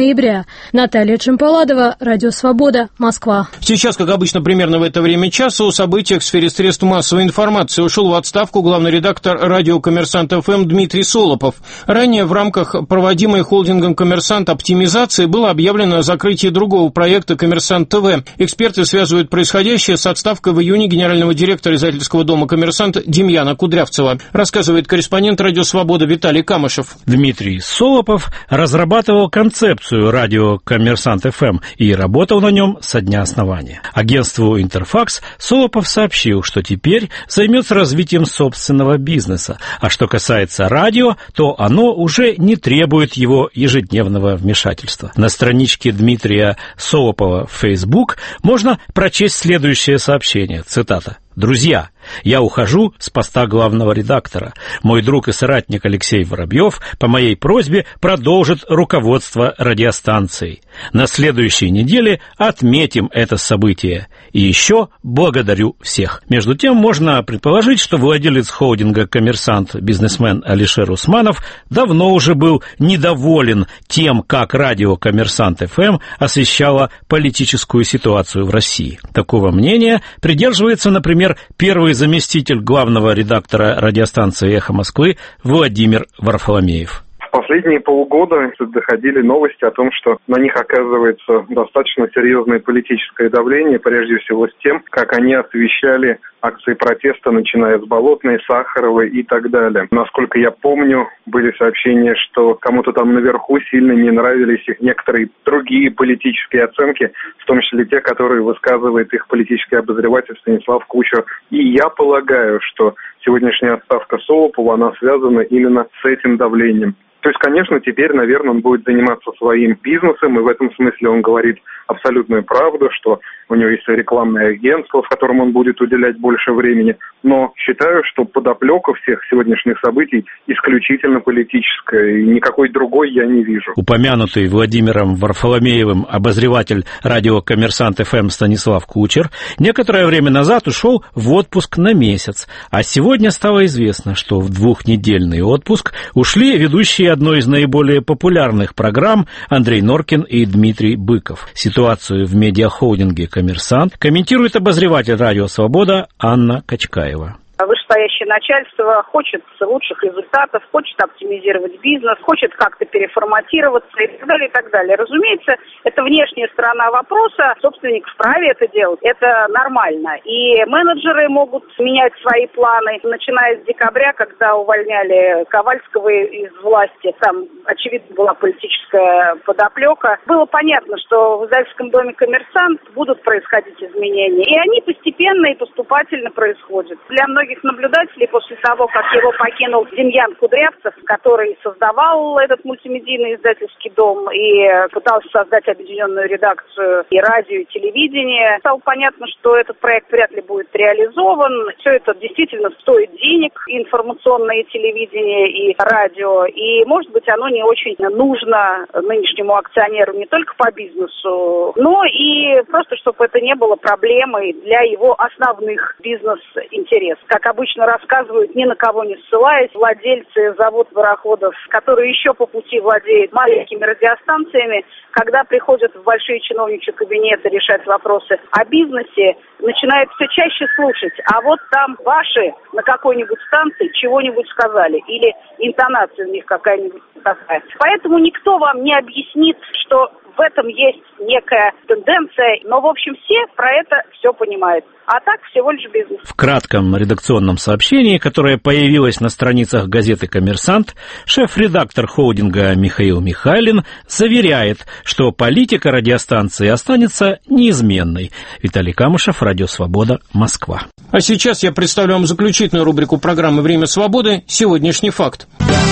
ноября. Наталья Чемпаладова, Радио Свобода, Москва. Сейчас, как обычно, примерно в это время часа о событиях в сфере средств массовой информации ушел в отставку главный редактор радио «Коммерсант ФМ» Дмитрий Солопов. Ранее в рамках проводимой холдингом «Коммерсант» оптимизации было объявлено о закрытии другого проекта «Коммерсант ТВ». Эксперты связывают происходящее с отставкой в июне генерального директора издательского дома «Коммерсант» Демьяна Кудрявцева, рассказывает корреспондент «Радио Свобода» Виталий Камышев. Дмитрий Солопов разрабатывал концепцию радио «Коммерсант ФМ» и работал на нем со дня основания. Агентству «Интерфакс» Солопов сообщил, что теперь займется развитием собственного бизнеса, а что касается радио, то оно уже не требует его ежедневного вмешательства. На страничке Дмитрия Солопова в Facebook можно прочесть следующее сообщение, цитата. «Друзья, я ухожу с поста главного редактора. Мой друг и соратник Алексей Воробьев по моей просьбе продолжит руководство радиостанцией. На следующей неделе отметим это событие. И еще благодарю всех». Между тем, можно предположить, что владелец холдинга «Коммерсант», бизнесмен Алишер Усманов, давно уже был недоволен тем, как радио «Коммерсант ФМ» освещало политическую ситуацию в России. Такого мнения придерживается, например, первый заместитель главного редактора радиостанции «Эхо Москвы» Владимир Варфоломеев. В последние полгода доходили новости о том, что на них оказывается достаточно серьезное политическое давление, прежде всего с тем, как они освещали акции протеста, начиная с Болотной, Сахаровой и так далее. Насколько я помню, были сообщения, что кому-то там наверху сильно не нравились их некоторые другие политические оценки, в том числе те, которые высказывает их политический обозреватель Станислав Кучер. И я полагаю, что сегодняшняя отставка Солопова, она связана именно с этим давлением. То есть, конечно, теперь, наверное, он будет заниматься своим бизнесом, и в этом смысле он говорит абсолютную правду, что у него есть рекламное агентство, в котором он будет уделять больше времени. Но считаю, что подоплека всех сегодняшних событий исключительно политическая, и никакой другой я не вижу. Упомянутый Владимиром Варфоломеевым обозреватель радио «Коммерсант ФМ» Станислав Кучер некоторое время назад ушел в отпуск на месяц, а сегодня стало известно, что в двухнедельный отпуск ушли ведущие одной из наиболее популярных программ Андрей Норкин и Дмитрий Быков. Ситуацию в медиахолдинге «Коммерсант» комментирует обозреватель «Радио Свобода» Анна Качкаева. Вышестоящее начальство хочет лучших результатов, хочет оптимизировать бизнес, хочет как-то переформатироваться и так далее, и так далее. Разумеется, это внешняя сторона вопроса, собственник вправе это делать, это нормально. И менеджеры могут менять свои планы, начиная с декабря, когда увольняли Ковальского из власти, там, очевидно, была политическая подоплека. Было понятно, что в издательском доме «Коммерсант» будут происходить изменения, и они постепенно и поступательно происходят. Для многих наблюдателей после того, как его покинул Демьян Кудрявцев, который создавал этот мультимедийный издательский дом и пытался создать объединенную редакцию и радио, и телевидение, стало понятно, что этот проект вряд ли будет реализован. Все это действительно стоит денег, и информационное телевидение, и радио, и, может быть, оно не очень нужно нынешнему акционеру не только по бизнесу, но и просто, чтобы это не было проблемой для его основных бизнес-интересов. Как обычно рассказывают, ни на кого не ссылаясь, владельцы завод-пароходов, которые еще по пути владеют маленькими радиостанциями, когда приходят в большие чиновничьи кабинеты решать вопросы о бизнесе, начинают все чаще слушать, а вот там ваши на какой-нибудь станции чего-нибудь сказали, или интонация у них какая-нибудь такая. Поэтому никто вам не объяснит, что в этом есть некая тенденция, но, в общем, все про это все понимают. А так всего лишь бизнес. В кратком редакционном сообщении, которое появилось на страницах газеты «Коммерсант», шеф-редактор холдинга Михаил Михайлин заверяет, что политика радиостанции останется неизменной. Виталий Камышев, Радио Свобода, Москва. А сейчас я представлю вам заключительную рубрику программы «Время свободы. Сегодняшний факт».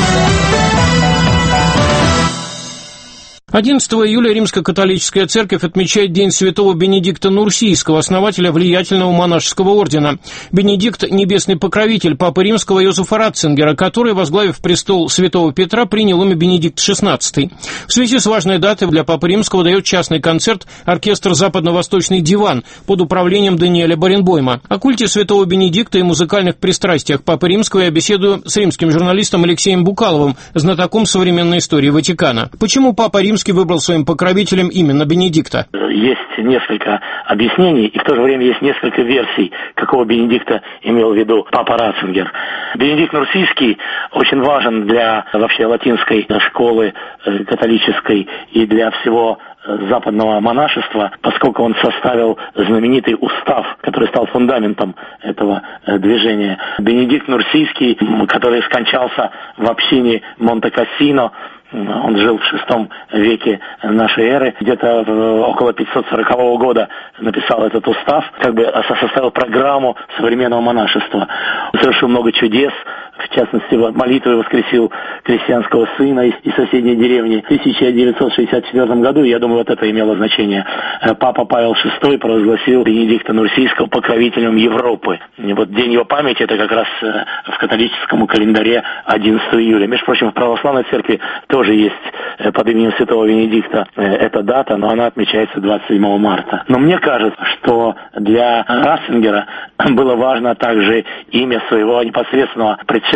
одиннадцатого июля Римско-католическая церковь отмечает День святого Бенедикта Нурсийского, основателя влиятельного монашеского ордена. Бенедикт – небесный покровитель папы римского Йозефа Ратцингера, который, возглавив престол святого Петра, принял имя Бенедикт шестнадцатый. В связи с важной датой для папы римского дает частный концерт оркестр «Западно-Восточный диван» под управлением Даниэля Баренбойма. О культе святого Бенедикта и музыкальных пристрастиях папы римского я беседую с римским журналистом Алексеем Букаловым, знатоком современной истории Ватикана. Почему папа римский Римский выбрал своим покровителем именно Бенедикта? Есть несколько объяснений, и в то же время есть несколько версий, какого Бенедикта имел в виду папа Ратцингер. Бенедикт Нурсийский очень важен для вообще латинской школы католической и для всего западного монашества, поскольку он составил знаменитый устав, который стал фундаментом этого движения. Бенедикт Нурсийский, который скончался в общине Монте-Кассино, он жил в шестом веке нашей эры, где-то около пятьсот сорокового года написал этот устав, как бы составил программу современного монашества. Он совершил много чудес, в частности, молитвой воскресил крестьянского сына из, из соседней деревни. В тысяча девятьсот шестьдесят четвёртом году, я думаю, вот это имело значение, папа Павел шестой провозгласил Бенедикта Нурсийского покровителем Европы. И вот день его памяти, это как раз в католическом календаре одиннадцатого июля. Между прочим, в православной церкви тоже есть под именем святого Бенедикта эта дата, но она отмечается двадцать седьмого марта. Но мне кажется, что для Ратцингера было важно также имя своего непосредственного предшественника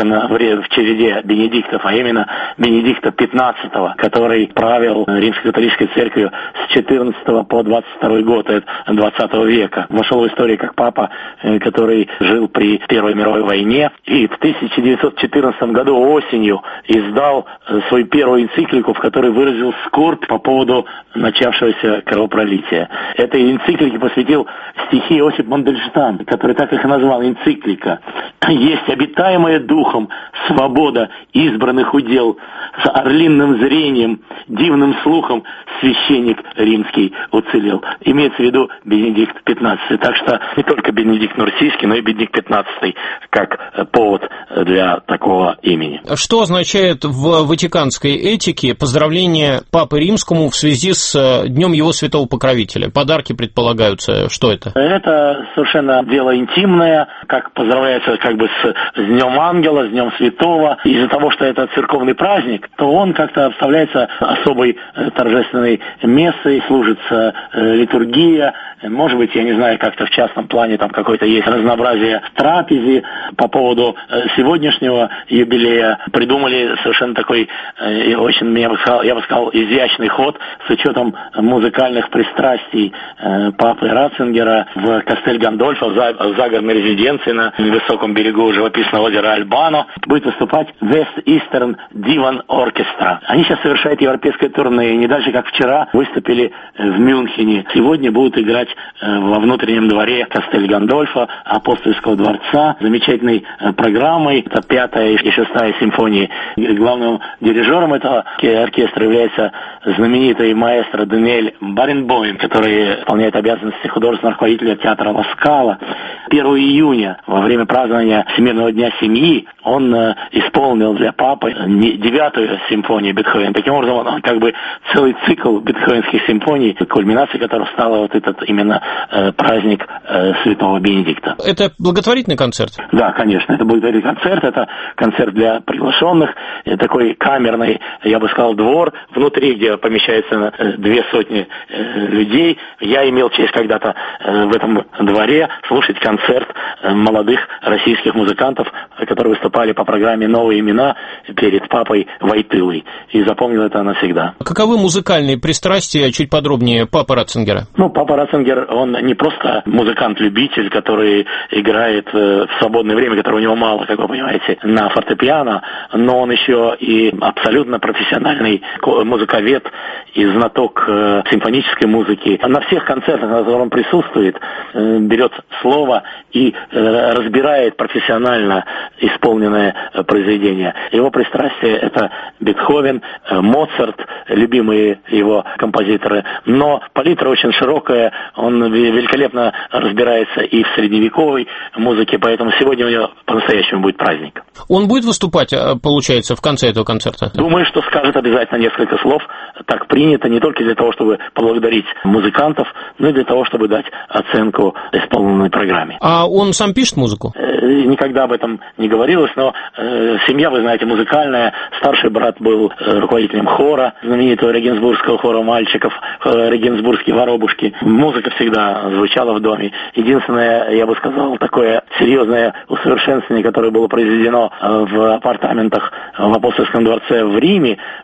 в череде Бенедиктов, а именно Бенедикта пятнадцатого, который правил Римской католической церковью с четырнадцатого по двадцать второй год двадцатого века. Вошел в историю как папа, который жил при Первой мировой войне, и в тысяча девятьсот четырнадцатом году осенью издал свою первую энциклику, в которой выразил скорбь по поводу начавшегося кровопролития. Этой энциклике посвятил стихи Иосиф Мандельштам, который так их и назвал, энциклика. «Есть обитаемая духом свобода избранных удел, с орлиным зрением, дивным слухом священник римский уцелел». Имеется в виду Бенедикт пятнадцатый. Так что не только Бенедикт Нурсийский, но и Бенедикт пятнадцатый как повод для такого имени. Что означает в ватиканской этике поздравление Папы Римскому в связи с Днем его святого покровителя? Подарки предполагаются. Что это? Это совершенно дело интимное, как поздравляется как бы с, с Днем Ангела, с Днем Святого. Из-за того, что это церковный праздник, то он как-то обставляется особой э, торжественной мессой, служится э, литургия. Может быть, я не знаю, как-то в частном плане там какое-то есть разнообразие в трапезе. По поводу э, сегодняшнего юбилея придумали совершенно такой э, очень, я бы сказал, я бы сказал, изящный ход с учетом музыкальных пристрастий э, папы Ратцингера в Кастель-Гандольфо, в, за, в загородной резиденции на высоком берегу живописного озера Альбано, будет выступать West Eastern Divan Orchestra. Они сейчас совершают европейское турне, и не дальше, как вчера, выступили в Мюнхене. Сегодня будут играть во внутреннем дворе Кастель-Гандольфо, Апостольского дворца, замечательной программой. Это пятая и шестая симфонии. Главным дирижером этого оркестра является знаменитый маэстро Даниэль Баренбойм, который выполняет обязанности художественного руководителя театра Ла Скала. первого июня, во время празднования Всемирного дня семьи, он э, исполнил для папы девятую симфонию Бетховена. Таким образом, он как бы целый цикл бетховенских симфоний, кульминацией которого стал вот этот именно э, праздник э, Святого Бенедикта. Это благотворительный концерт? Да, конечно, это благотворительный концерт, это концерт для приглашенных, такой камерный, я бы сказал, двор, внутри, где помещается две сотни э, людей. Я имел честь когда-то э, в этом дворе слушать концерт э, молодых российских музыкантов, которые выступали по программе «Новые имена» перед папой Войтылой. И запомнил это навсегда. Каковы музыкальные пристрастия, чуть подробнее, папы Ратцингера? Ну, папа Ратцингер, он не просто музыкант-любитель, который играет э, в свободное время, которого у него мало, как вы понимаете, на фортепиано, но он еще и абсолютно профессиональный музыковед и знаток э, симфонической музыки. На всех концертах, на которых он присутствует, э, берет слово и э, разбирает профессионально исполненное э, произведение. Его пристрастие — это Бетховен, э, Моцарт, любимые его композиторы. Но палитра очень широкая, он великолепно разбирается и в средневековой музыке, поэтому сегодня у него по-настоящему будет праздник. Он будет выступать, получается, в конце этого концерта? Думаю, что скажет обязательно несколько слов. Так принято не только для того, чтобы поблагодарить музыкантов, но и для того, чтобы дать оценку исполненной программе. А он сам пишет музыку? Э, никогда об этом не говорилось, но э, семья, вы знаете, музыкальная. Старший брат был э, руководителем хора, знаменитого регенсбургского хора мальчиков, э, регенсбургские воробушки. Музыка всегда звучала в доме. Единственное, я бы сказал, такое серьезное усовершенствование, которое было произведено в апартаментах в Апостольском дворце в Риме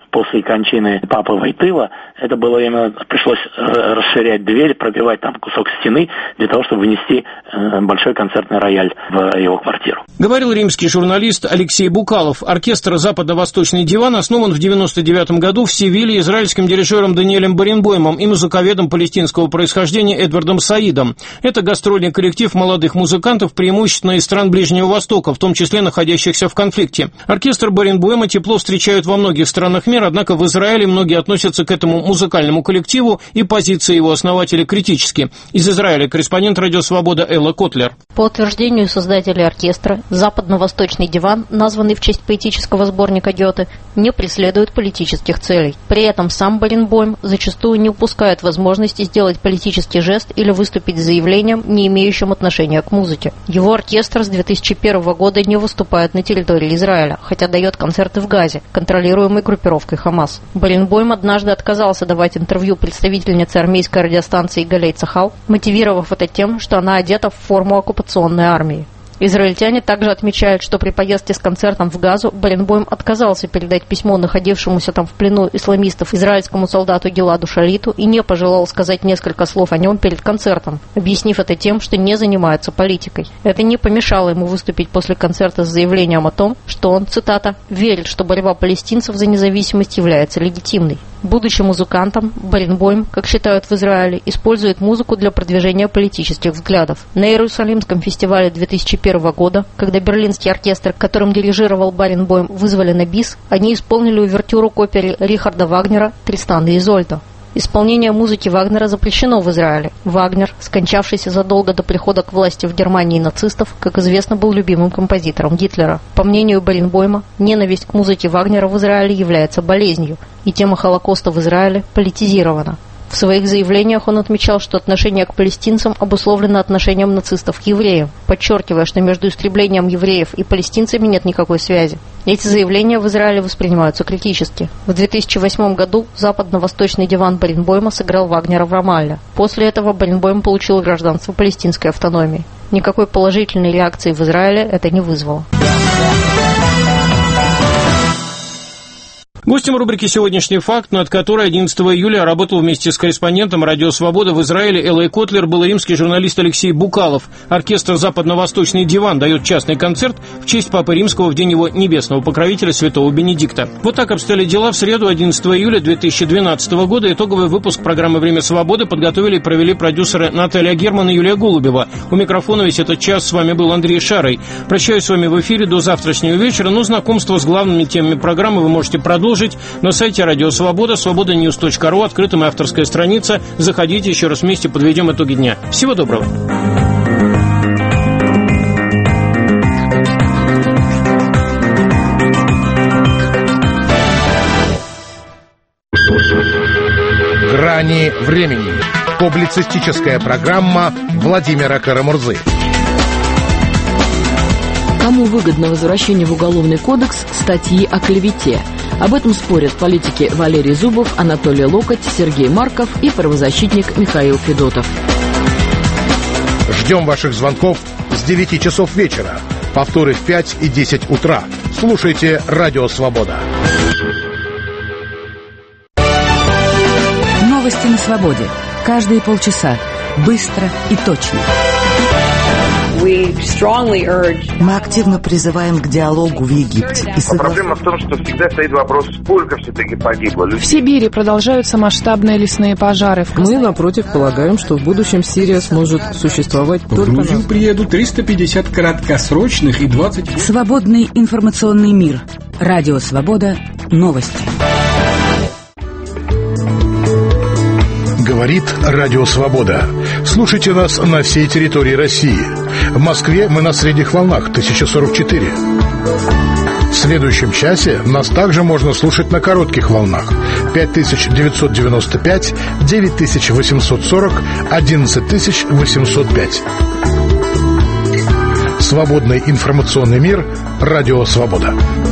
после кончины папы Войтыла, это было именно, пришлось расширять дверь, пробивать там кусок стены для того, чтобы внести большой концертный рояль в его квартиру. Говорил римский журналист Алексей Букалов. Оркестр «Западно-Восточный диван» основан в девяносто девятом году в Севиле израильским дирижером Даниэлем Баренбоймом и музыковедом палестинского происхождения Эдвардом Саидом. Это гастрольный коллектив молодых музыкантов, преимущественно из стран Ближнего Востока, в том числе находящихся в конфликте. Оркестр Баренбойма тепло встречают во многих странах мира, однако в Израиле многие относятся к этому музыкальному коллективу и позиции его основателя критически. Из Израиля корреспондент «Радио Свобода» Элла Котлер. По утверждению создателей оркестра, «Западно-Восточный диван», названный в честь поэтического сборника Гёте, не преследует политических целей. При этом сам Баренбойм зачастую не упускает возможности сделать политический жест или выступить с заявлением, не имеющим отношения к музыке. Его оркестр с две тысячи первого года не выступает на территории Израиля, хотя дает концерты в Газе, контролируемой группировкой Хамас. Баренбойм однажды отказался давать интервью представительнице армейской радиостанции Галей Цахал, мотивировав это тем, что она одета в форму оккупационной армии. Израильтяне также отмечают, что при поездке с концертом в Газу Баренбойм отказался передать письмо находившемуся там в плену исламистов израильскому солдату Гиладу Шалиту и не пожелал сказать несколько слов о нем перед концертом, объяснив это тем, что не занимается политикой. Это не помешало ему выступить после концерта с заявлением о том, что он, цитата, «верит, что борьба палестинцев за независимость является легитимной». Будучи музыкантом, Баренбойм, как считают в Израиле, использует музыку для продвижения политических взглядов. На Иерусалимском фестивале две тысячи первого года, когда берлинский оркестр, которым дирижировал Баренбойм, вызвали на бис, они исполнили увертюру к опере Рихарда Вагнера «Тристан и Изольда». Исполнение музыки Вагнера запрещено в Израиле. Вагнер, скончавшийся задолго до прихода к власти в Германии нацистов, как известно, был любимым композитором Гитлера. По мнению Баренбойма, ненависть к музыке Вагнера в Израиле является болезнью, и тема Холокоста в Израиле политизирована. В своих заявлениях он отмечал, что отношение к палестинцам обусловлено отношением нацистов к евреям, подчеркивая, что между истреблением евреев и палестинцами нет никакой связи. Эти заявления в Израиле воспринимаются критически. В две тысячи восьмом году западно-восточный диван Баренбойма сыграл Вагнера в Рамалле. После этого Баренбойм получил гражданство палестинской автономии. Никакой положительной реакции в Израиле это не вызвало. Гостем рубрики «Сегодняшний факт», над которой одиннадцатого июля работал вместе с корреспондентом «Радио Свобода» в Израиле Эллой Котлер, был римский журналист Алексей Букалов. Оркестр «Западно-Восточный диван» дает частный концерт в честь Папы Римского в день его небесного покровителя святого Бенедикта. Вот так обстояли дела в среду одиннадцатого июля две тысячи двенадцатого года. Итоговый выпуск программы «Время свободы» подготовили и провели продюсеры Наталья Герман и Юлия Голубева. У микрофона весь этот час с вами был Андрей Шарой. Прощаюсь с вами в эфире до завтрашнего вечера, но знакомство с главными темами программы вы можете продолжить на сайте Радио Свобода, свобода ньюс точка ру, открытая авторская страница. Заходите, еще раз вместе подведем итоги дня. Всего доброго. Грани времени. Публицистическая программа Владимира Карамурзы. Кому выгодно возвращение в Уголовный кодекс статьи о клевете? Об этом спорят политики Валерий Зубов, Анатолий Локоть, Сергей Марков и правозащитник Михаил Федотов. Ждем ваших звонков с девяти часов вечера. Повторы в пять и десять утра. Слушайте «Радио Свобода». Новости на свободе. Каждые полчаса. Быстро и точно. Мы активно призываем к диалогу в Египте. И согла... Проблема в том, что всегда стоит вопрос, сколько все-таки погибло людей. В Сибири продолжаются масштабные лесные пожары. Мы, напротив, полагаем, что в будущем Сирия сможет существовать только... В Грузию приедут триста пятьдесят краткосрочных и двадцать... Свободный информационный мир. Радио Свобода. Новости. Говорит Радио Свобода. Слушайте нас на всей территории России. В Москве мы на средних волнах тысяча сорок четыре. В следующем часе нас также можно слушать на коротких волнах пять тысяч девятьсот девяносто пять, девять тысяч восемьсот сорок, одиннадцать тысяч восемьсот пять. Свободный информационный мир. Радио Свобода.